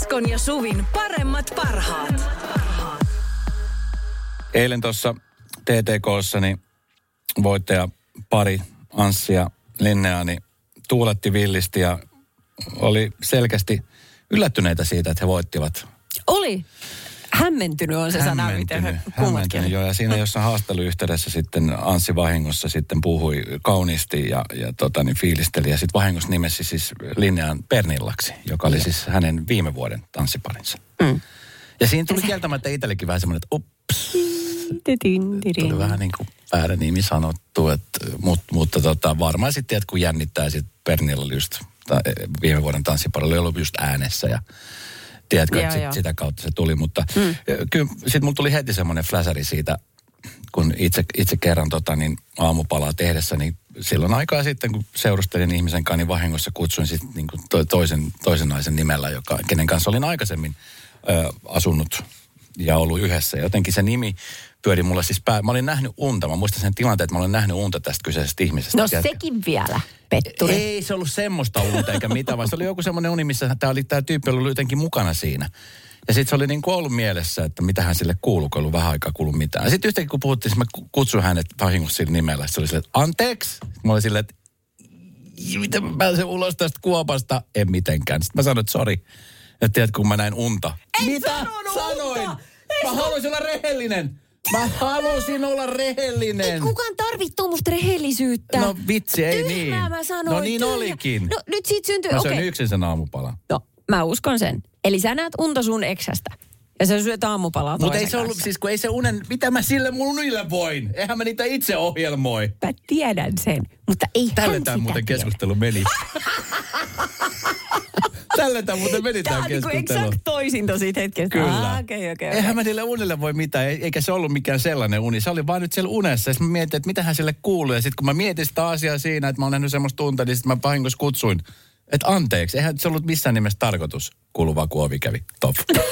Esko ja Suvin paremmat parhaat. Eilen tuossa TTK:ssa niin voittaja pari Anssi ja Linnea niin tuuletti villisti ja oli selkeästi yllättyneitä siitä, että he voittivat. Oli. Hämmentynyt on se sana, miten kummatkin. Joo, ja siinä jossain haastatteluyhteydessä sitten Anssi vahingossa sitten puhui kauniisti ja niin fiilisteli. Ja sitten vahingossa nimesi siis Linnean Pernillaksi, joka oli siis hänen viime vuoden tanssiparinsa. Mm. Ja siinä tuli kieltämättä itsellekin vähän semmoinen, että ups. Tuli vähän niin kuin väärä nimi sanottu, mutta varmaan sitten, että kun jännittää sitten Pernilla oli just viime vuoden tanssiparilla, oli ollut just äänessä ja tiedätkö, että sitä kautta se tuli, mutta kyllä sitten mulla tuli heti semmoinen fläsäri siitä, kun itse kerran niin aamupalaa tehdessä, niin silloin aikaa sitten, kun seurustelin ihmisen kanssa, niin vahingossa kutsuin sitten niin kuin toisen naisen nimellä, kenen kanssa olin aikaisemmin asunut ja ollut yhdessä. Jotenkin se nimi pyöri mulle siis mä olin nähnyt unta. Mä muistan sen tilanteen, että mä olin nähnyt unta tästä kyseisestä ihmisestä. No sekin vielä, petturi. Ei se ollut semmoista unta eikä mitään, vaan se oli joku semmoinen uni, missä tämä tyyppi oli jotenkin mukana siinä. Ja sitten se oli niin kuin ollut mielessä, että mitähän sille kuuluu, kun ei ollut vähän aikaa kuulu mitään. Ja sitten yhtäkkiä kun puhuttiin, mä kutsuin hänet vahingossa sillä nimellä. Se oli silleen, että anteeksi. Mä olin silleen, että miten mä pääsen ulos tästä kuopasta? En mitenkään. Sitten mä sanoin, että sori. Ja tiedätkö, kun mä näin unta. Mitä sanoin? Mä haluaisin olla rehellinen. Mä halusin olla rehellinen. Ei kukaan tarvitse tuommoista rehellisyyttä. No vitsi, ei tyhmää niin. Mä sanoin, no niin tyhmää. olikin. No nyt siitä syntyy, mä söin yksin sen aamupalan. No, mä uskon sen. Eli sä näet unta sun eksästä. Ja sä syöt aamupalaa toisen Mutta ei se ollut, siis kun ei se unen, mitä mä sille mun unille voin? Eihän mä niitä itse ohjelmoi. Mä tiedän sen, mutta ei tälle tämä muuten keskustelu meni. Tälle tämä muuten meni tämä keskustelu. Tämä on eksakt toisinto siitä hetkestä. Kyllä. Okay. Eihän mä niille unille voi mitään, eikä se ollut mikään sellainen uni. Se oli vaan nyt siellä unessa. Ja sitten mä mietin, että mitähän sille kuuluu. Ja sitten kun mä mietin sitä asiaa siinä, että mä oon nähnyt semmoista unta, niin sitten mä vahingossa kutsuin. Että anteeksi, eihän se ollut missään nimessä tarkoitus. Kuulu vaan, kun ovi kävi. Top.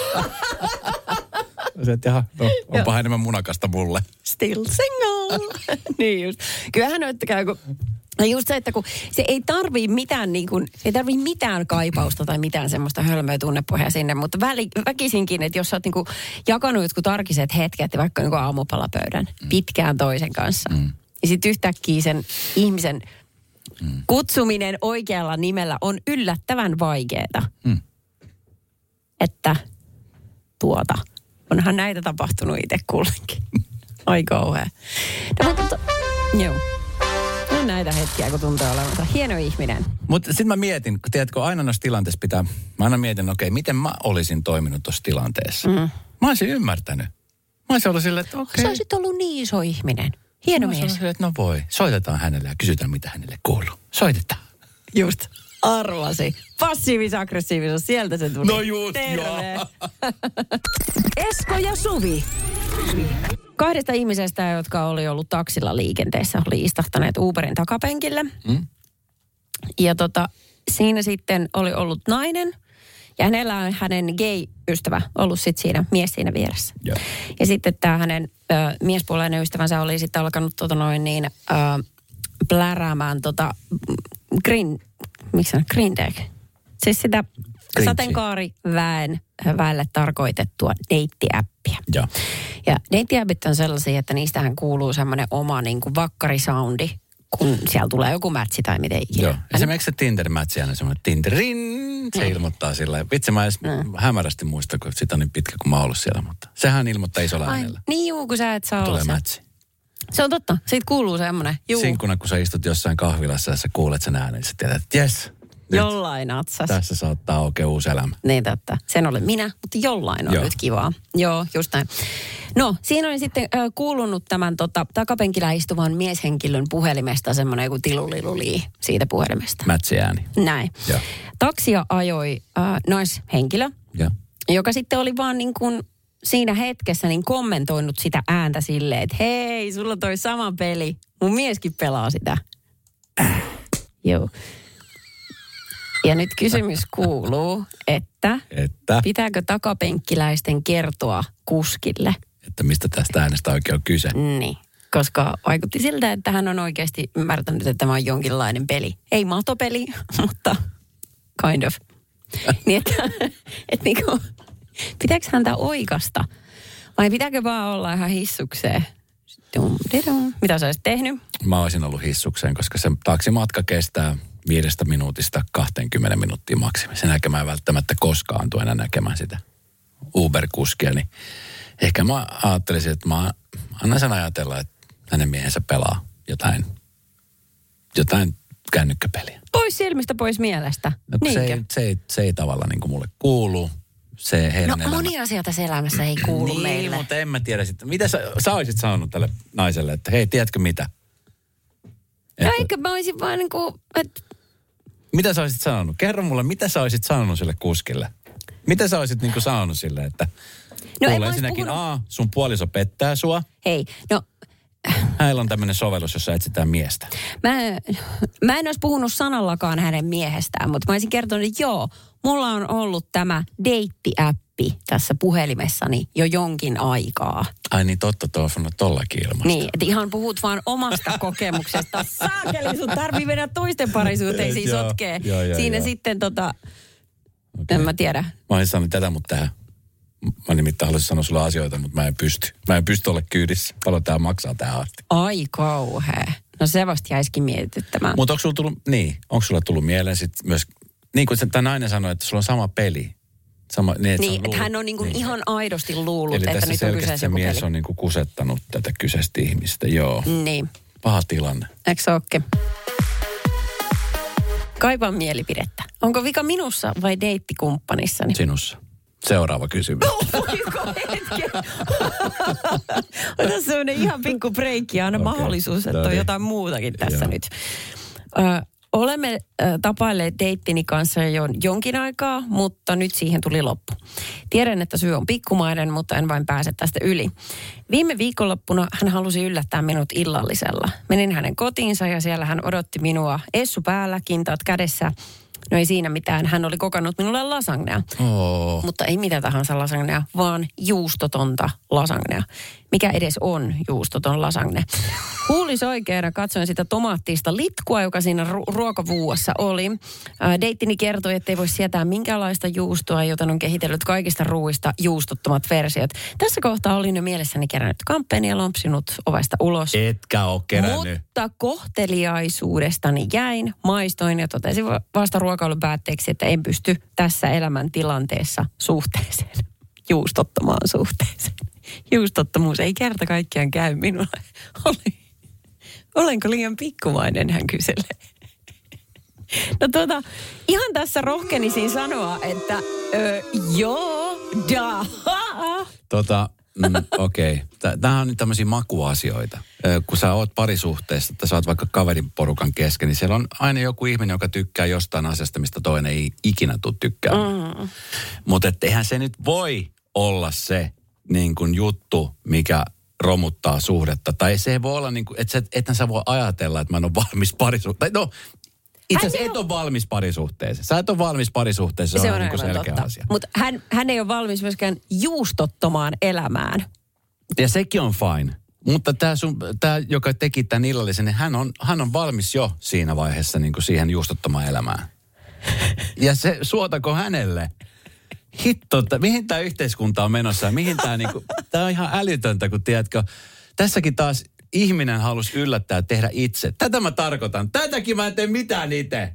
Että jaha, no, onpa enemmän munakasta mulle. Still single. Niin just. Kyllähän näyttäkää, kun just se, että kun se ei tarvii mitään niin kuin, ei tarvii mitään kaipausta tai mitään semmoista hölmöä tunnepohjaa sinne, mutta väkisinkin, että jos sä oot niin kuin jakanut jotkut arkiset hetket, vaikka niin kuin aamupalapöydän pitkään toisen kanssa, niin sitten yhtäkkiä sen ihmisen kutsuminen oikealla nimellä on yllättävän vaikeeta. Että onhan näitä tapahtunut itse kullekin. Ai kauhea. Joo. On näitä hetkiä, kun tuntuu olevansa hieno ihminen. Mutta sitten mä mietin, kun tiedätkö, aina noissa tilanteissa mä aina mietin, okei, miten mä olisin toiminut tuossa tilanteessa. Mä olisin ymmärtänyt. Mä olisin ollut silleen, että okei. Sä olisit ollut niin iso ihminen. Hieno mies. Silleen, että no voi, soitetaan hänelle ja kysytään, mitä hänelle kuuluu. Soitetaan. Just. Arvasi. Passiivis-aggressiivisuus, sieltä se tuli. No just, terve. joo. Esko ja Suvi. Kahdesta ihmisestä, jotka oli ollut taksilla liikenteessä, oli istahtaneet Uberin takapenkille. Ja siinä sitten oli ollut nainen. Ja hänellä on hänen gay-ystävä ollut sitten siinä, mies siinä vieressä. Yeah. Ja sitten tämä hänen miespuoleinen ystävänsä oli sitten alkanut pläräämään Green Deck. Siis sitä sateenkaariväelle tarkoitettua deittiäppiä. Yeah. Ja deittiäppit on sellaisia, että niistähän kuuluu semmoinen oma niin kuin vakkarisoundi, kun siellä tulee joku mätsi tai miten ikinä. Joo. Esimerkiksi se Tinder-mätsi on semmoinen Tinderin, se ilmoittaa sillä lailla. Vitsi, mä edes hämärästi muista, kun sitä on niin pitkä, kun mä oon ollut siellä, mutta sehän ilmoittaa isolla äänellä. Niin juu, kun sä et saa olla tulee mätsi. Se on totta. Siitä kuuluu semmoinen. Sinkuna, kun sä istut jossain kahvilassa ja sä kuulet sen äänen, niin sä tiedät, että jes. Jollain atsas. Tässä saattaa aukeaa uusi elämä. Niin totta. Sen olen minä, mutta jollain on nyt kivaa. Joo, just näin. No, siinä oli sitten kuulunut tämän takapenkillä istuvan mieshenkilön puhelimesta semmoinen joku tiluliluli siitä puhelimesta. Mätsiääni. Näin. Ja. Taksia ajoi naishenkilö, joka sitten oli vaan niin kuin siinä hetkessä niin kommentoinut sitä ääntä silleen, että hei, sulla toi sama peli. Mun mieskin pelaa sitä. Joo. Ja nyt kysymys kuuluu, että pitääkö takapenkkiläisten kertoa kuskille? Että mistä tästä äänestä oikein on kyse. Niin, koska vaikutti siltä, että hän on oikeasti ymmärtänyt, että tämä on jonkinlainen peli. Ei matopeli, mutta kind of. Niin, että niinku, pitääkö häntä oikasta? Vai pitääkö vaan olla ihan hissukseen? Mitä sä olisit tehnyt? Mä olisin ollut hissukseen, koska se taksimatka kestää 5 minuutista 20 minuuttia maksimi. Sen jälkeen mä en välttämättä koskaan tule enää näkemään sitä Uber-kuskia. Niin ehkä mä ajattelisin, että mä annan sen ajatella, että hänen miehensä pelaa jotain kännykkäpeliä. Pois silmistä, pois mielestä. No, se ei tavallaan niin kuin mulle kuulu. Se heidän elämä. Moni asia tässä elämässä ei kuulu niin, meille. mutta en mä tiedä sitten. Mitä sä olisit sanonut tälle naiselle, että hei, tiedätkö mitä? No eikö mä olisin vaan niin kuin, että... Mitä sä olisit sanonut? Kerro mulle, mitä sä olisit sanonut sille kuskille? Mitä sä olisit niin kuin sanonut sille, että... No kuule ensinnäkin, sun puoliso pettää sua. Hei, no... Hänellä on tämmöinen sovellus, jossa etsitään miestä. Mä en olisi puhunut sanallakaan hänen miehestään, mutta mä olisin kertonut, että joo, mulla on ollut tämä deittiäppi tässä puhelimessani jo jonkin aikaa. Ai niin, totta, tuo on tollakin ilmasta. Niin, että ihan puhut vaan omasta kokemuksesta. Saakeli, sun tarvii mennä toisten parisuhteisiin sotkee. Siinä sitten okay. En mä tiedä. Mä olisin sanonut tätä, mutta tähän. Mä nimittäin haluaisin sanoa sulle asioita, mutta mä en pysty. Mä en pysty olla kyydissä. Paljon tää maksaa tähän asti. Ai kauhea. No se vasta jäisikin mietityttämään. Mutta onko sulla tullut mieleen sitten myös, niin kuin tämä nainen sanoi, että sulla on sama peli. Että hän on niin ihan aidosti luullut, eli että nyt on kyseessä se mies on niin kuin kusettanut tätä kyseistä ihmistä, joo. Niin. Paha tilanne. Eikö se ookin? Kaipaan mielipidettä. Onko vika minussa vai deittikumppanissani? Sinussa. Seuraava kysymys. Voiko hetken? Ota semmoinen ihan pikku breikki ja aina mahdollisuus, että on jotain muutakin tässä nyt. Olemme tapailleet deittini kanssa jo jonkin aikaa, mutta nyt siihen tuli loppu. Tiedän, että syy on pikkumainen, mutta en vain pääse tästä yli. Viime viikonloppuna hän halusi yllättää minut illallisella. Menin hänen kotiinsa ja siellä hän odotti minua essu päällä, kintaat kädessä. No ei siinä mitään. Hän oli kokannut minulle lasagnea. Oh. Mutta ei mitä tahansa lasagnea, vaan juustotonta lasagnea. Mikä edes on juustoton lasagne? Huuli soikeena katsoin sitä tomaattista litkua, joka siinä ruokavuuassa oli. Deittini kertoi, että ei voi sietää minkäänlaista juustoa, joten on kehitellyt kaikista ruuista juustottomat versiot. Tässä kohtaa olin jo mielessäni kerännyt kampeeni ja lompsinut ovesta ulos. Etkä ole kerännyt. Mutta kohteliaisuudestani jäin, maistoin ja totesin vasta ruokailun päätteeksi, että en pysty tässä elämäntilanteessa suhteeseen, juustottomaan suhteeseen. Juustottomuus ei kerta kaikkiaan käy minulle. Olenko liian pikkumainen, hän kyselee. No ihan tässä rohkenisin sanoa, että joo, okei. Tämähän on nyt tämmöisiä makuasioita. Kun sä oot parisuhteessa, että sä oot vaikka kaverin porukan kesken, niin siellä on aina joku ihminen, joka tykkää jostain asiasta, mistä toinen ei ikinä tule tykkäämään. Mutta eihän se nyt voi olla se niin kuin juttu, mikä romuttaa suhdetta. Tai se ei voi olla niin kuin, että sä voi ajatella, että mä en ole valmis parisuhteeseen. No, itse asiassa et ole valmis parisuhteeseen. Sä et ole valmis parisuhteeseen, se on niin kuin selkeä asia. Mutta hän ei ole valmis myöskään juustottomaan elämään. Ja sekin on fine. Mutta tämä joka teki tämän illallisen, niin hän on valmis jo siinä vaiheessa niin kuin siihen juustottomaan elämään. Ja se suotako hänelle? Hitto, mihin tämä yhteiskunta on menossa? Mihin tämä niinku, tämä on ihan älytöntä, kun tiedätkö, tässäkin taas ihminen halusi yllättää tehdä itse. Tätä mä tarkoitan. Tätäkin mä en tee mitään itse.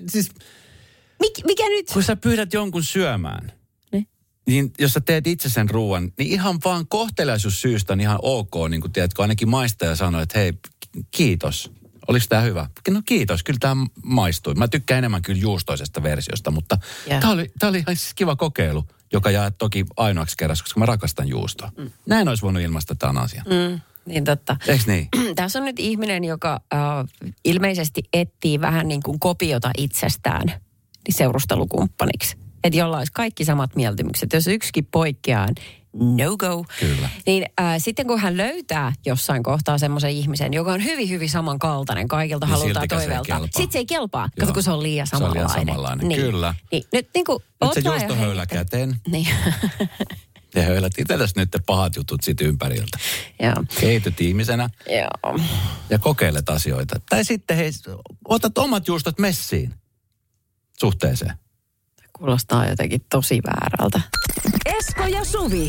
Mikä nyt? Kun sä pyydät jonkun syömään, niin jos sä teet itse sen ruuan, niin ihan vaan kohteliaisuussyystä on ihan ok, niin kuin tiedätkö, ainakin maistaja sanoi, että hei, kiitos. Oliko tämä hyvä? No kiitos, kyllä tämä maistui. Mä tykkään enemmän kyllä juustoisesta versiosta, mutta tämä oli ihan kiva kokeilu, joka jää toki ainoaksi kerrassa, koska mä rakastan juustoa. Näin olisi voinut ilmaista tämän asian. Niin totta. Eiks niin? Tässä on nyt ihminen, joka ilmeisesti etsii vähän niin kuin kopiota itsestään seurustelukumppaniksi. Että jolla olisi kaikki samat mieltymykset. Jos yksikin poikkeaa, no go. Kyllä. Niin sitten kun hän löytää jossain kohtaa semmoisen ihmisen, joka on hyvin, hyvin samankaltainen kaikilta niin halutaan toiveelta. Sitten se ei kelpaa, kato kun se on liian samanlainen. Se on liian samanlainen, niin. Kyllä. Niin, nyt se juustohöylä käteen. Niin. Ja höylät itselläsi nyt pahat jutut siitä ympäriltä. Joo. Kehityt ihmisenä. Joo. Ja kokeilet asioita. Tai sitten otat omat juustot messiin suhteeseen. Kuulostaa jotenkin tosi väärältä. Esko ja Suvi.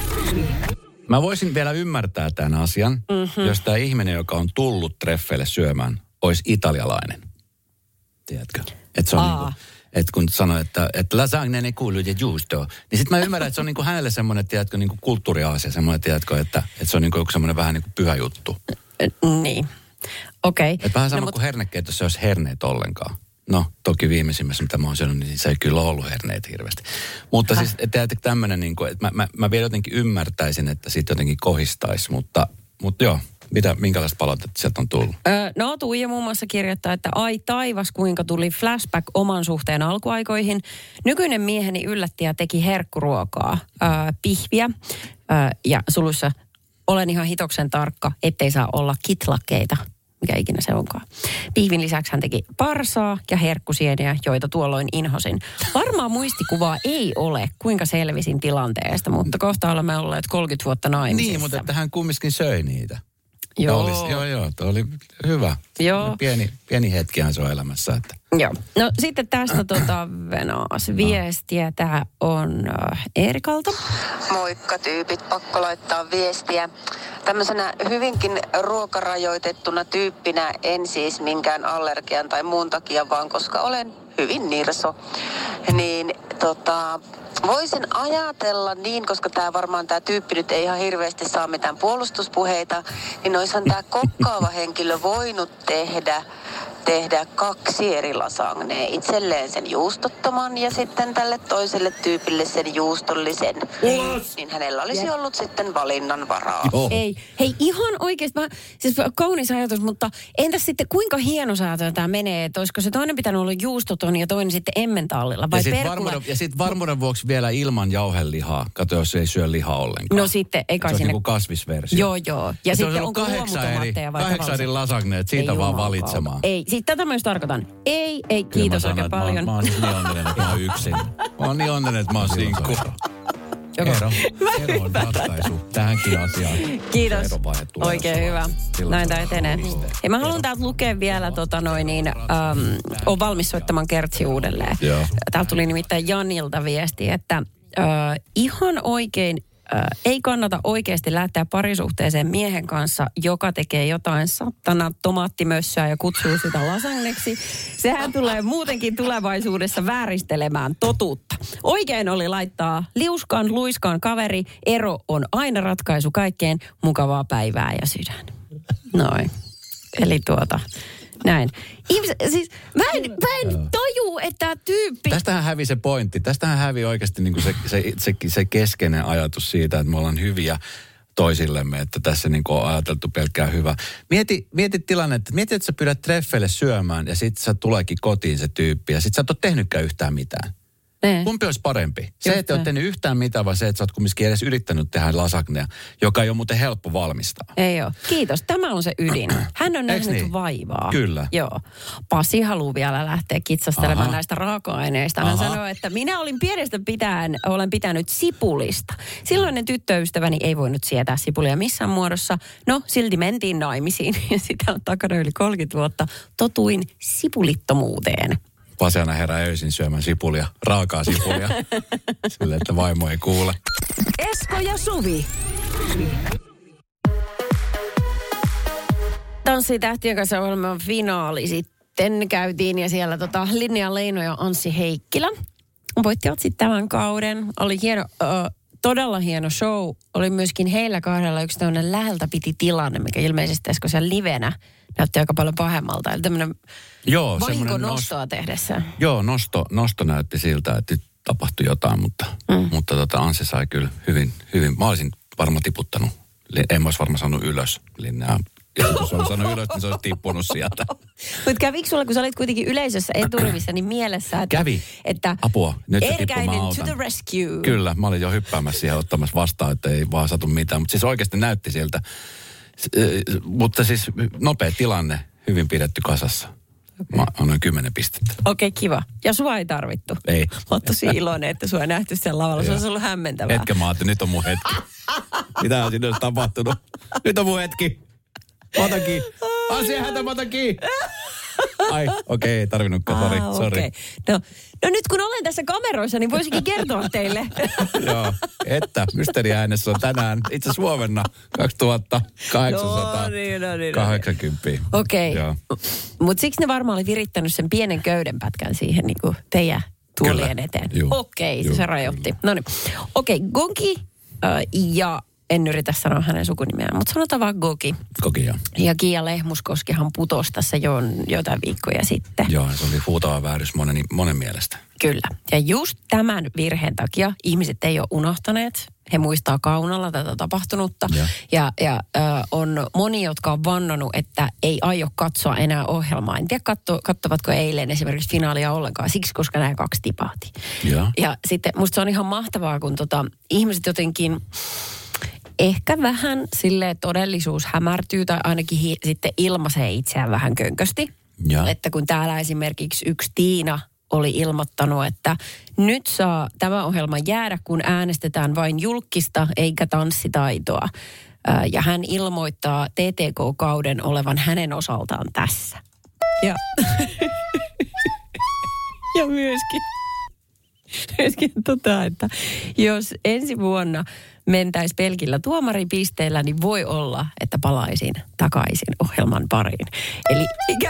Mä voisin vielä ymmärtää tämän asian, jos tämä ihminen, joka on tullut treffeille syömään, olisi italialainen. Tiedätkö? Että se on niinku, että kun sanoo, että lasagne ne kuuluu ja juustoa, niin sitten mä ymmärrän, että se on niinku hänelle semmoinen, tiedätkö, niinku kulttuuriaasia, semmoinen, tiedätkö, että se on niinku joku semmoinen vähän niinku pyhä juttu. Niin. Okei. Että vähän sama kuin hernekeitossa ei olisi herneet ollenkaan. No, toki viimeisimmässä, mitä mä oon sanonut, niin se ei kyllä ollut herneet hirveästi. Mutta siis, että tämmöinen, niin kuin, että mä vielä jotenkin ymmärtäisin, että siitä jotenkin kohistaisi, mutta joo, minkälaista palautetta sieltä on tullut? No, Tuija muun muassa kirjoittaa, että ai taivas, kuinka tuli flashback oman suhteen alkuaikoihin. Nykyinen mieheni yllätti ja teki herkkuruokaa, pihviä ja sulussa olen ihan hitoksen tarkka, ettei saa olla kitlakkeita. Mikä ikinä se onkaan. Pihvin lisäksi hän teki parsaa ja herkkusieniä, joita tuolloin inhosin. Varmaa muistikuvaa ei ole, kuinka selvisin tilanteesta, mutta kohta olemme olleet 30 vuotta naimisissa. Niin, mutta että hän kumminkin söi niitä. Joo. Tuo oli hyvä. Joo. Pieni hetkihän se on elämässä. Että. Joo. No sitten tästä Venas viestiä. Tämä on Eerikalta. Moikka tyypit, pakko laittaa viestiä. Tämmöisenä hyvinkin ruokarajoitettuna tyyppinä en siis minkään allergian tai muun takia, vaan koska olen hyvin nirso. Niin voisin ajatella niin, koska tämä tyyppi nyt ei ihan hirveästi saa mitään puolustuspuheita, niin olisihan tämä kokkaava henkilö voinut tehdä 2 eri lasagnea. Itselleen sen juustottoman ja sitten tälle toiselle tyypille sen juustollisen. Niin hänellä olisi ollut sitten valinnan varaa. Ei. Hei, ihan oikeasti. Siis kaunis ajatus, mutta entäs sitten kuinka hienosäätöä tämä menee? Että olisiko se toinen pitänyt olla juustoton ja toinen sitten emmentaalilla? Vai ja sitten varmuuden vuoksi vielä ilman jauhelihaa. Kato, jos ei syö lihaa ollenkaan. No sitten, ei kai se sinne. Se on niin kuin kasvisversio. Joo. Ja sitten onko luomutomaatteja vai 8 eri lasagneet, siitä ei vaan valitsemaan. Ei, sitten tätä myös tarkoitan. Ei, kiitos oikein paljon. Mä oon siis niin onnellinen, että mä oon yksin. Mä oon niin onnellinen, että mä oon sinkku. Ero on ratkaisu tähänkin asiaan. Kiitos. Oikein hyvä. Näin tämä etenee. Hei, mä haluan täältä lukea vielä, on valmis soittamaan Kertsi uudelleen. Täältä tuli nimittäin Janilta viesti, että ihan oikein ei kannata oikeasti lähteä parisuhteeseen miehen kanssa, joka tekee jotain sattana tomaattimössää ja kutsuu sitä lasagneksi. Sehän tulee muutenkin tulevaisuudessa vääristelemään totuutta. Oikein oli laittaa liuskaan, luiskaan kaveri. Ero on aina ratkaisu kaikkeen. Mukavaa päivää ja sydän. Noin. Eli näin. Siis mä en taju, että tämä tyyppi... Tästähän hävi se pointti. Tästähän hävi oikeasti niin kuin se keskeinen ajatus siitä, että me ollaan hyviä toisillemme, että tässä niin kuin on ajateltu pelkkää hyvää. Mieti tilannetta, että sä pyydät treffeille syömään ja sit sä tuleekin kotiin se tyyppi ja sit sä et ole tehnytkään yhtään mitään. Kumpi olisi parempi? Se, että et ole tehnyt yhtään mitään, vai se, että sä oot kumminkin edes yrittänyt tehdä lasagnea, joka ei ole muuten helppo valmistaa. Ei ole. Kiitos. Tämä on se ydin. Hän on nähnyt vaivaa. Kyllä. Joo. Pasi haluaa vielä lähteä kitsastelemaan näistä raaka-aineista. Hän sanoi, että minä olin pienestä pitäen, olen pitänyt sipulista. Silloinen tyttöystäväni ei voinut sietää sipulia missään muodossa. No, silti mentiin naimisiin. Ja sitä on takana yli 30 vuotta. Totuin sipulittomuuteen. Pasi aina herää öisin syömään sipulia, raakaa sipulia, sille että vaimo ei kuule. Esko ja Suvi. Tanssitähtien kanssa ohjelman finaali sitten käytiin ja siellä Linnea Leino ja Anssi Heikkilä voittivat sitten tämän kauden. Oli hieno, todella hieno show. Oli myöskin heillä kahdella yksi tämmöinen läheltä piti tilanne, mikä ilmeisesti Esko siellä livenä näytti aika paljon pahemmalta. Eli tämmöinen vahinkonostoa tehdessä. Joo, nosto näytti siltä, että nyt tapahtui jotain, mutta Anssi sai kyllä hyvin. Mä olisin varmaan tiputtanut. En mä olisi varmaan saanut ylös Linnea. Ja jos olisi saanut ylös, niin se olisi tippunut sieltä. Mutta kävikö sulla, kun sä olit kuitenkin yleisössä eturivissä, niin mielessä, että... Kävi. Että apua, nyt se tippuu, mä autan. To the rescue. Kyllä, mä olin jo hyppäämässä siihen ottamassa vastaan, että ei vaan satu mitään. Mutta siis oikeasti näytti siltä. Mutta siis nopea tilanne, hyvin pidetty kasassa. Okay. Mä annoin 10 pistettä. Okei, kiva. Ja sua ei tarvittu. Ei. Mä oon tosi iloinen, että sua ei nähty siellä lavalla. Se olisi ollut hämmentävää. Hetken mä ajattelin, nyt on mun hetki. Mitä on sinne tapahtunut? Nyt on mun hetki. Mä otan kiinni. Asiahätä, mä otan kiinni. Ai, okei, ei tarvinnutkaan, sori. Okay. No nyt kun olen tässä kameroissa, niin voisikin kertoa teille. Joo, että mysteeriäänessä on tänään, itse asiassa huomenna 2880. Okei, mutta siksi ne varmaan oli virittänyt sen pienen köydenpätkän siihen niin kuin teidän tuolien eteen. Okei, se rajoitti. No niin, Gogi ja en yritä sanoa hänen sukunimeään, mutta sanotaan vaan Gogi. Gogi, joo. Ja Kiia Lehmuskoskihan putosi tässä jotain viikkoja sitten. Joo, se oli huutava väärys monen mielestä. Kyllä. Ja just tämän virheen takia ihmiset ei ole unohtaneet. He muistaa kaunalla tätä tapahtunutta. Ja on moni, jotka on vannonut, että ei aio katsoa enää ohjelmaa. En tiedä, katsovatko eilen esimerkiksi finaalia ollenkaan. Siksi, koska nämä 2 tipahti. Ja sitten musta se on ihan mahtavaa, kun ihmiset jotenkin ehkä vähän silleen todellisuus hämärtyy tai ainakin sitten ilmaisee itseään vähän könkösti. Että kun täällä esimerkiksi yksi Tiina oli ilmoittanut, että nyt saa tämä ohjelma jäädä, kun äänestetään vain julkista eikä tanssitaitoa. Ja hän ilmoittaa TTK-kauden olevan hänen osaltaan tässä. Ja, ja myöskin että jos ensi vuonna mentäisiin pelkillä tuomaripisteillä, niin voi olla, että palaisin takaisin ohjelman pariin. Eli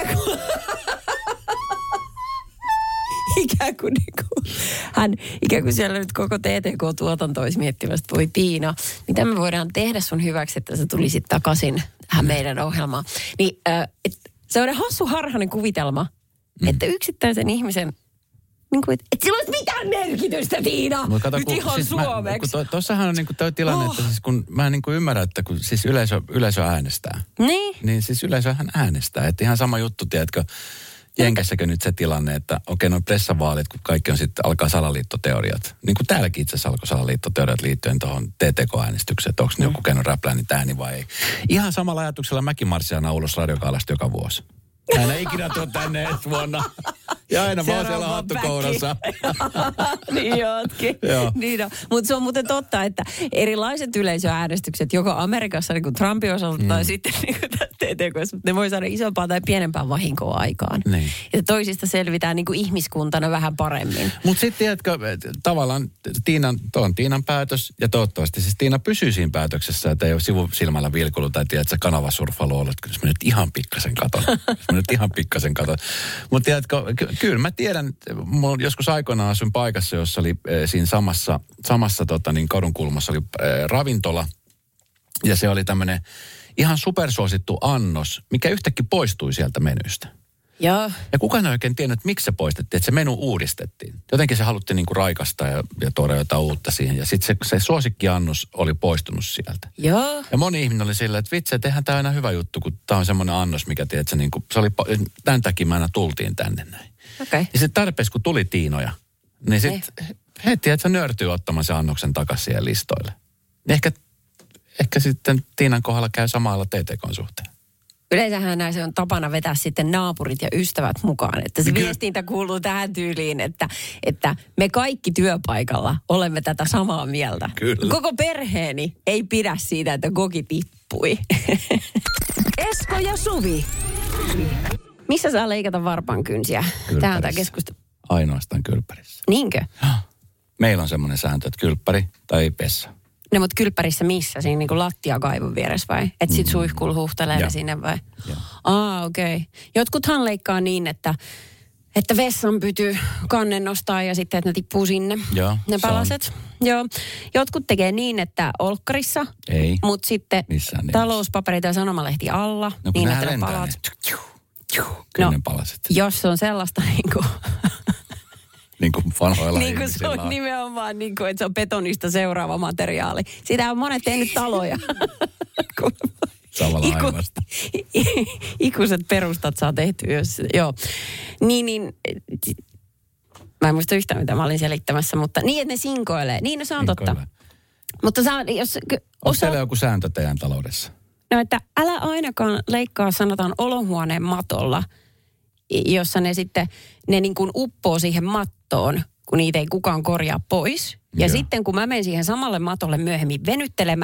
ikään kuin siellä nyt koko TTK-tuotanto olisi miettimässä, että voi Tiina, mitä me voidaan tehdä sun hyväksi, että sä tulisit takaisin tähän meidän ohjelmaan. Niin se on hassu harhainen kuvitelma, että yksittäisen ihmisen niin kuin, että sillä olisi mitään merkitystä, Tiina! Nyt ihan siis suomeksi. Tuossahan on niin kuin toi tilanne, että siis kun mä en niin kuin ymmärrä, että kun siis yleisö äänestää. Niin siis yleisöhän äänestää. Että ihan sama juttu, tiedätkö, Jenkässäkö nyt se tilanne, että okei, noin pressavaalit, kun kaikki on sitten, alkaa salaliittoteoriat. Niin kuin täälläkin itse asiassa alkoi salaliittoteoriat liittyen tuohon TTK-äänestykseen, että onko ne joku käynyt räplään ääni vai ei. Ihan samalla ajatuksella mäkin marssin aina ulos Radiokaalasta joka vuosi. Hän ei ikinä tuo tänne ensi vuonna. Ja aina vaan siellä hattukourassa. Niin ootkin. Niin on. Mutta se on muuten totta, että erilaiset yleisöäänestykset, joko Amerikassa niin kuin Trumpin osalta tai sitten niin kuin TTK, ne voi saada isompaa tai pienempää vahinkoa aikaan. Niin. Ja toisista selvitään niin kuin ihmiskuntana vähän paremmin. Mutta sitten tiedätkö, tavallaan Tiinan päätös, ja toivottavasti siis Tiina pysyy siinä päätöksessä, että ei ole sivusilmällä vilkulu tai tiedätkö, kanavasurfailu ollut, että mä nyt ihan pikkasen katon. Mutta tiedätkö, kyllä mä tiedän, mulla joskus aikoinaan asuin paikassa, jossa oli siinä samassa kadun kulmassa oli ravintola. Ja se oli tämmöinen ihan supersuosittu annos, mikä yhtäkkiä poistui sieltä menystä. Ja kukaan ei oikein tiennyt, että miksi se poistettiin, että se menu uudistettiin. Jotenkin se haluttiin niinku raikastaa ja tuoda jotain uutta siihen. Ja sitten se suosikkiannos oli poistunut sieltä. Joo. Ja moni ihminen oli sillä, että vitsi, että eihän tämä aina hyvä juttu, kun tämä on semmoinen annos, mikä tiedät, se oli, tämän takia me aina tultiin tänne näin. Okay. Ja sitten tarpeeksi, kun tuli Tiinoja, niin sitten heti, että se nöyrtyy ottamaan sen annoksen takaisin siihen listoille. Ehkä sitten Tiinan kohdalla käy samalla TTK:n suhteen. Yleensähän näissä on tapana vetää sitten naapurit ja ystävät mukaan. Että se viestintä kuuluu tähän tyyliin, että me kaikki työpaikalla olemme tätä samaa mieltä. Kyllä. Koko perheeni ei pidä siitä, että Gogi tippui. Esko ja Suvi. Missä saa leikata varpankynsiä? Tämä on tämä keskustelu. Ainoastaan kylppärissä. Niinkö? Meillä on semmoinen sääntö, että kylppäri tai vessa. No mutta kylppärissä missä? Siinä niin kuin lattiakaivon vieressä vai? Et sit suihkulla huhtelee sinne vai? Okei. Okay. Jotkuthan leikkaa niin, että vessan pyty kannen nostaa ja sitten, että ne tippuu sinne. Joo, ne palaset. Joo. Jotkut tekee niin, että olkkarissa. Ei. Mutta sitten talouspapereita ja sanomalehti alla. No niin, että ne palat. Kyllä ne palaset. Jos on sellaista niin kuin niin kuin vanhoilla niin kuin se on nimenomaan niin kuin, että se on betonista seuraava materiaali. Sitä on monet tehnyt taloja. Samalla aivasta. Ikuiset perustat saa tehty, joo. Niin, mä en muista yhtään, mitä mä olin selittämässä, mutta niin, että ne sinkoilee. Niin, se on totta. Mutta jos onko teillä joku sääntö teidän taloudessa? No, että älä ainakaan leikkaa, sanotaan, olohuoneen matolla, jossa ne sitten, ne niin kuin uppoo siihen mattoon, kun niitä ei kukaan korjaa pois. Ja sitten kun mä menen siihen samalle matolle myöhemmin venyttelemään,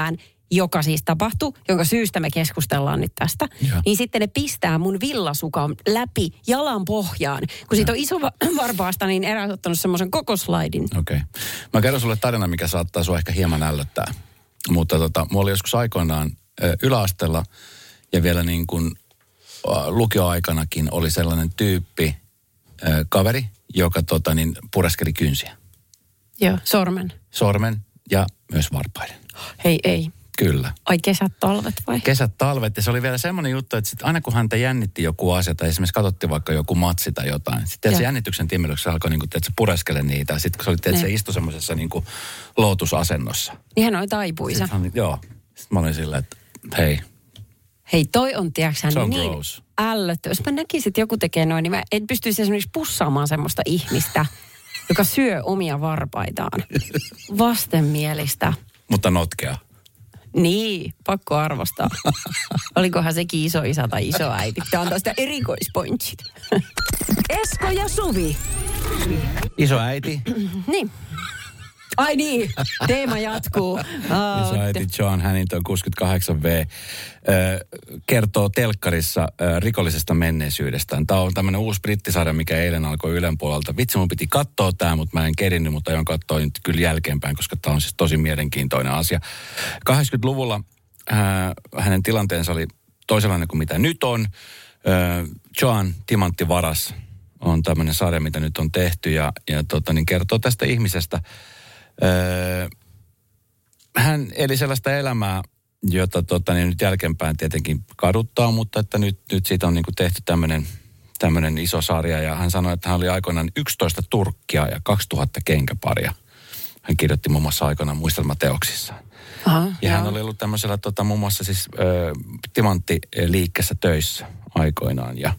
joka siis tapahtui, jonka syystä me keskustellaan nyt tästä, niin sitten ne pistää mun villasukan läpi jalan pohjaan. Kun siitä on iso varpaasta, niin eräs ottanut semmoisen koko slaidin. Okei. Mä kerron sulle tarina, mikä saattaa sua ehkä hieman ällöttää. Mutta mulla oli joskus aikoinaan yläasteella ja vielä niin kuin lukioaikanakin oli sellainen tyyppi, kaveri, joka pureskeli kynsiä. Joo, sormen ja myös varpaiden. Hei, ei. Kyllä. Ai kesät, talvet vai? Kesät, talvet. Ja se oli vielä semmoinen juttu, että sit aina kun häntä jännitti joku asia, tai esimerkiksi katsottiin vaikka joku matsi tai jotain, sitten se jännityksen tiimelyksessä alkoi niin että se pureskele niitä. Sitten kun se oli, se istui semmoisessa niin kuin lootusasennossa. Niin hän oli taipuisa. Joo. Sitten mä olin silleen, että hei, toi on, tiedätkö niin ällöttä. Jos mä näkisin, että joku tekee noin, niin mä en pystyisi esimerkiksi pussaamaan semmoista ihmistä, joka syö omia varpaitaan. Vastenmielistä. Mutta notkea. Niin, pakko arvostaa. Olikohan sekin isoisä tai isoäiti? Tämä on taas sitä erikoispointsit. Esko ja Suvi. Isoäiti. Niin. Ai niin, teema jatkuu. Isoäiti John Hannington 68V kertoo telkkarissa rikollisesta menneisyydestään. Tämä on tämmöinen uusi brittisarja, mikä eilen alkoi Ylen puolelta. Vitsi, mun piti katsoa tämä, mutta mä en kerinnyt, mutta aion katsoa nyt kyllä jälkeenpäin, koska tämä on siis tosi mielenkiintoinen asia. 80-luvulla hänen tilanteensa oli toisenlainen kuin mitä nyt on. John Timanttivaras on tämmöinen sarja, mitä nyt on tehty ja kertoo tästä ihmisestä. Hän eli sellaista elämää, jota nyt jälkeenpäin tietenkin kaduttaa, mutta että nyt siitä on niin kuin tehty tämmöinen iso sarja. Ja hän sanoi, että hän oli aikoinaan 11 turkkia ja 2000 kenkäparia. Hän kirjoitti muun muassa aikoinaan muistelmateoksissaan. Hän oli ollut tämmöisellä muun muassa siis timanttiliikkeessä töissä aikoinaan. Ja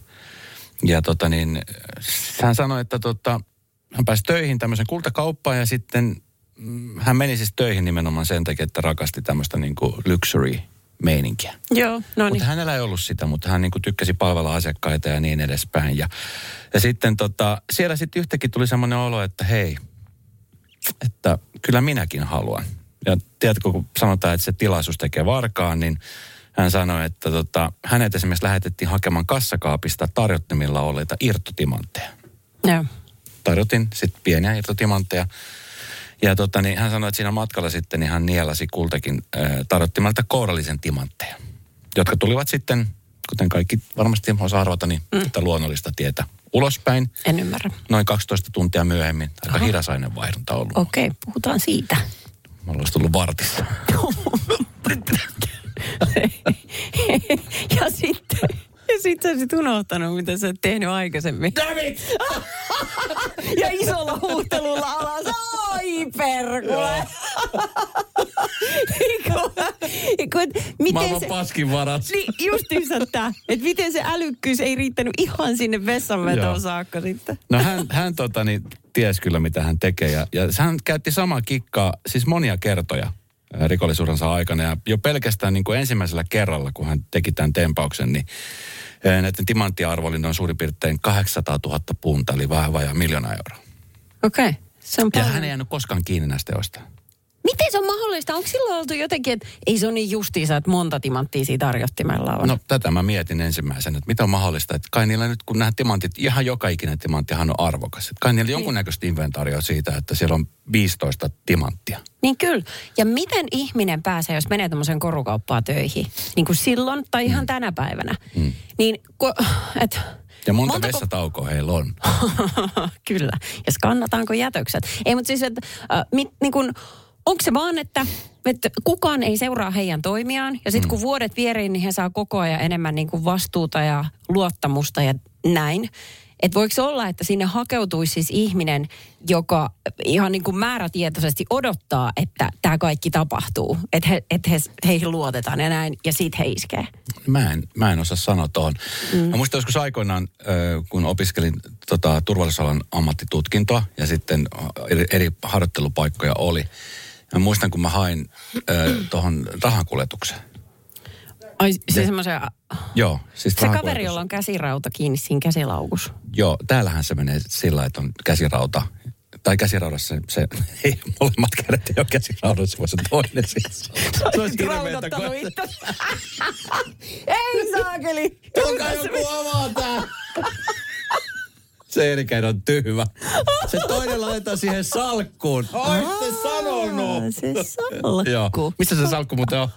hän sanoi, että hän pääsi töihin tämmöisen kultakauppaan ja sitten hän meni siis töihin nimenomaan sen takia, että rakasti tämmöistä niin kuin luxury-meininkiä. Joo, no niin. Mutta hänellä ei ollut sitä, mutta hän niin kuin tykkäsi palvella asiakkaita ja niin edespäin. Ja sitten siellä sitten yhtäkkiä tuli semmoinen olo, että hei, että kyllä minäkin haluan. Ja tiedätkö, kun sanotaan, että se tilaisuus tekee varkaan, niin hän sanoi, että hänet esimerkiksi lähetettiin hakemaan kassakaapista tarjottimilla olleita irtotimantteja. Joo. Tarjotin sitten pieniä irtotimantteja. Ja hän sanoi, että siinä matkalla sitten niin hän nielasi kultakin tarjottimalta kourallisen timantteja, jotka tulivat sitten, kuten kaikki varmasti osaa arvata, niin tätä luonnollista tietä ulospäin. En ymmärrä. Noin 12 tuntia myöhemmin. Aika hidas aineenvaihdunta ollut. Okei, puhutaan siitä. Mulla olisi tullut vartissa. Ja sitten sä sit unohtanut, mitä sä oot tehnyt aikaisemmin. David! Ja isolla huuhtelulla alas. Ai perkule! Maailman paskin varat. Niin, justiinsa tää. Että miten se älykkyys ei riittänyt ihan sinne vessanvetoon saakka sitten. No hän tiesi kyllä, mitä hän tekee. Ja hän käytti samaa kikkaa siis monia kertoja rikollisuudensa aikana. Ja jo pelkästään niin kuin ensimmäisellä kerralla, kun hän teki tämän tempauksen, niin näiden timanttiarvo oli noin suurin piirtein 800 000 punta, eli vähän vajaa 1 000 000 euroa. Okei. Ja hän ei jäänyt koskaan kiinni näistä teoista. Miten se on mahdollista? Onko silloin oltu jotenkin, että ei se ole niin justiinsa, että monta timanttia siinä tarjottimella on? No tätä mä mietin ensimmäisenä, että mitä on mahdollista, että kai niillä nyt kun nämä timantit, ihan joka ikinen timanttihan on arvokas. Että kai niillä jonkunnäköistä inventaaria siitä, että siellä on 15 timanttia. Niin kyllä. Ja miten ihminen pääsee, jos menee tämmöiseen korukauppaan töihin, niin kuin silloin tai ihan tänä päivänä, niin ja montako vessataukoa heillä on. Kyllä. Ja skannataanko jätökset? Ei, mutta siis, että niin kuin, onko se vaan, että kukaan ei seuraa heidän toimiaan, ja sitten kun vuodet vieriin, niin he saa koko ajan enemmän niin kuin vastuuta ja luottamusta ja näin. Että voiko se olla, että sinne hakeutuisi siis ihminen, joka ihan niin kuin määrätietoisesti odottaa, että tämä kaikki tapahtuu. Että heihin luotetaan ja näin, ja siitä he iskee. Mä en osaa sanoa tuohon. Mä muistan joskus aikoinaan, kun opiskelin turvallisuusalan ammattitutkintoa, ja sitten eri harjoittelupaikkoja oli. Mä muistan, kun mä hain tuohon rahankuljetukseen. Ai se semmoisen... Joo. Siis se kaveri, jolla on käsirauta kiinni siinä käsilaukussa. Joo, täällähän se menee sillä, että on käsirauta Tai käsiraudassa se ei, molemmat kädet ei ole käsiraudassa, vaan se toinen siis. Se olisi raudottanut itse. Ei saakeli. Onko joku avaa tää? Se Erikainen on tyhmä. Se toinen laitetaan siihen salkkuun. Oitte sanonut. Se salkku. Joo. Missä se salkku muuten on?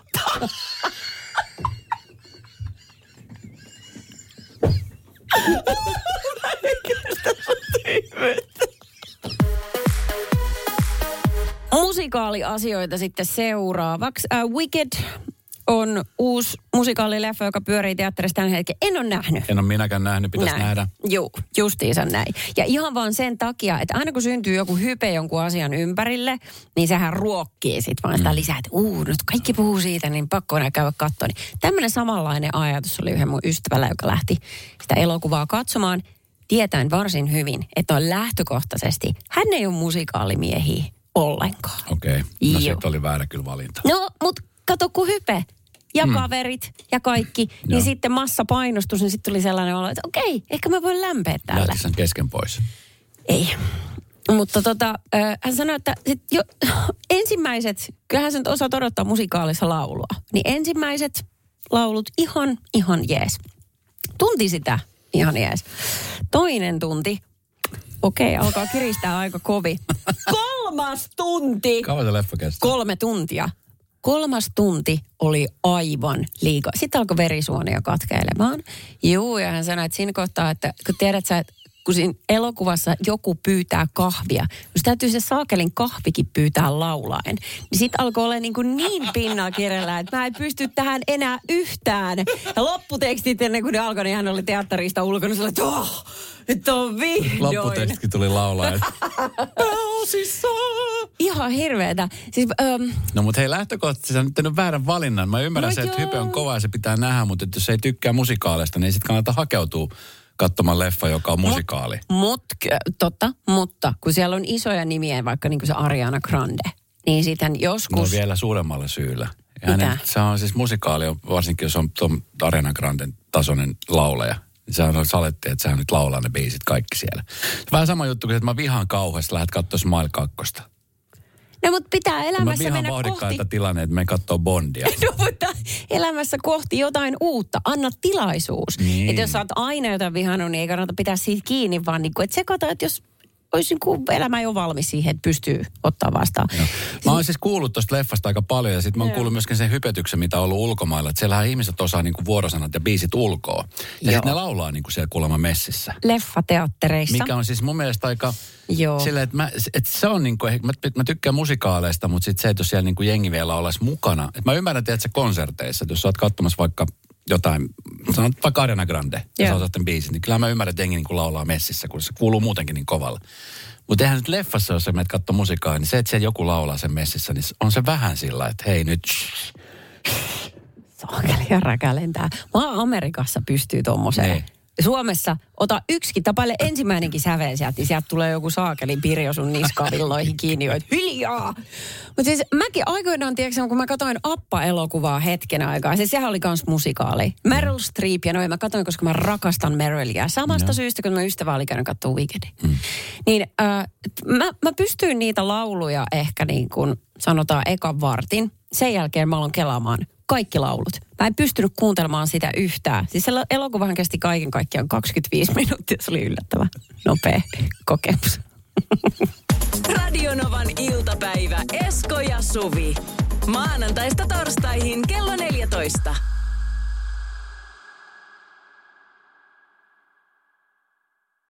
Musikaaliasioita sitten seuraavaksi. Wicked on uusi musikaalileffa, joka pyörii teatterissa tällä hetkellä. En ole nähnyt. En ole minäkään nähnyt, pitäisi nähdä. Joo, justiinsa näin. Ja ihan vaan sen takia, että aina kun syntyy joku hype jonkun asian ympärille, niin sehän ruokkii sitten vaan sitä lisää, että nyt kaikki puhuu siitä, niin pakko enää käydä katsoa. Niin tämmöinen samanlainen ajatus oli yhden mun ystävällä, joka lähti sitä elokuvaa katsomaan, tietäen varsin hyvin, että on lähtökohtaisesti, hän ei ole musikaalimiehiä ollenkaan. Okei. No se oli väärä kyllä valinta. No, mutta kato kun hype ja kaverit ja kaikki, niin sitten massapainostus, niin sitten tuli sellainen olo, että okei, ehkä mä voin lämpeä täällä. Lähti sen kesken pois. Ei. Mutta hän sanoi, että ensimmäiset, kyllähän sä nyt osaat odottaa musikaalissa laulua, niin ensimmäiset laulut ihan jees. Tunti sitä ihan jees. Toinen tunti, okei, alkaa kiristää aika kovin. 3 tunti! Kauan se leffa kestää? 3 tuntia. 3 tunti oli aivan liikaa. Sitten alkoi verisuonia katkeilemaan. Juu, ja hän sanoi, että siinä kohtaa, että kun tiedät sä, että kun siinä elokuvassa joku pyytää kahvia, jos täytyy se saakelin kahvikin pyytää laulaen, niin sitten alkoi olla niin pinnalla kirjalla, että mä en pysty tähän enää yhtään. Ja lopputekstit ennen kuin ne alkoi, niin hän oli teatterista ulkona sellainen, että on vihdoin. Lopputekstikin tuli laulaa. Ihan hirveetä. Siis, no mutta hei, lähtökohtaisesti sä nyt tehnyt väärän valinnan. Mä ymmärrän se, että hype on kova ja se pitää nähdä, mutta jos ei tykkää musikaaleista, niin sitten kannattaa hakeutua katsomaan leffa, joka on musikaali. Mutta kun siellä on isoja nimiä, vaikka niin kuin se Ariana Grande, niin sitten joskus... No vielä suuremmalla syyllä. Se on siis musikaali, varsinkin jos on Ariana Granden tasoinen laulaja. Sehän on salettiin, että sehän nyt laulaa ne biisit kaikki siellä. Vähän sama juttu kuin, että mä vihaan kauheasti, lähdet katsoa Smile 2. No, mutta pitää elämässä mennä kohti... Mä vihaan vauhdikkaita tilanne, että me katsoo Bondia. No, mutta elämässä kohti jotain uutta. Anna tilaisuus. Niin. Että jos sä oot aina jotain vihannut, niin ei kannata pitää siitä kiinni, vaan niin kuin, että kato, että jos olisi elämä jo valmis siihen, että pystyy ottaa vastaan. No. Mä oon siis kuullut tuosta leffasta aika paljon ja sitten mä oon kuullut myöskin sen hypetyksen, mitä on ollut ulkomailla. Että siellähän ihmiset osaa niinku vuorosanat ja biisit ulkoa. Ja sitten ne laulaa niinku siellä kuulemma messissä. Leffateattereissa. Mikä on siis mun mielestä aika... Joo. Sillä, että se on niinku, mä tykkään musikaaleista, mutta sitten se, että jos siellä niinku jengi vielä olisi mukana. Et mä ymmärrän, että se konserteissa, että jos sä oot katsomassa vaikka jotain, sanot vaikka Ariana Grande, ja sä osaat tämän biisin, niin kyllä mä ymmärrän, että jengi niinku laulaa messissä, kun se kuuluu muutenkin niin kovalla. Mutta eihän nyt leffassa, jos sä menet katsomaan musiikkaa, niin se, että siellä joku laulaa sen messissä, niin on se vähän sillä, että hei nyt... Saakeli ja räkä lentää. Amerikassa pystyy tommoseen. Niin. Suomessa ota yksikin, tapaile ensimmäinenkin sävel sieltä, niin sieltä tulee joku saakelin Pirjo sun niskavilloihin kiinni, että hiljaa. Mutta siis mäkin aikoinaan, tiedätkö, kun mä katsoin Appa-elokuvaa hetken aikaa, siis sehän oli kans musikaali. Meryl Streep ja noin, mä katsoin, koska mä rakastan Merylia. Samasta syystä, kun mä ystävä oli käynyt katsoa Wicked. Niin mä pystyin niitä lauluja ehkä niin kuin sanotaan ekan vartin. Sen jälkeen mä aloin kelaamaan kaikki laulut. Mä en pystynyt kuuntelemaan sitä yhtään. Siis elokuvahan kesti kaiken kaikkiaan 25 minuuttia. Se oli yllättävän nopea kokemus. Radionovan iltapäivä Esko ja Suvi. Maanantaista torstaihin kello 14.